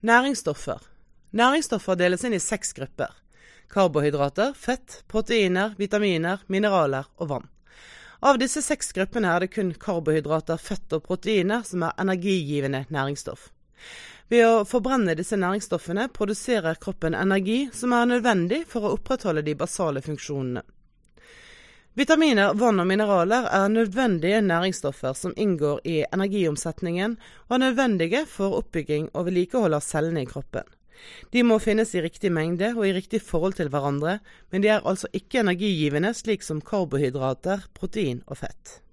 Næringsstoffer. Næringsstoffer deles inn i 6 grupper. Karbohydrater, fett, proteiner, vitaminer, mineraler og vann. Av disse 6 gruppene er det kun karbohydrater, fett og proteiner som er energigivende næringsstoff. Ved å forbrenne disse næringsstoffene produserer kroppen energi som er nødvendig for å opprettholde de basale funksjonene. Vitaminer, vann og mineraler er nødvendige næringsstoffer som inngår i energiomsetningen og er nødvendige for oppbygging og vedlikehold av cellene i kroppen. De må finnes i riktig mengde og i riktig forhold til hverandre, men de er altså ikke energigivende slik som karbohydrater, protein og fett.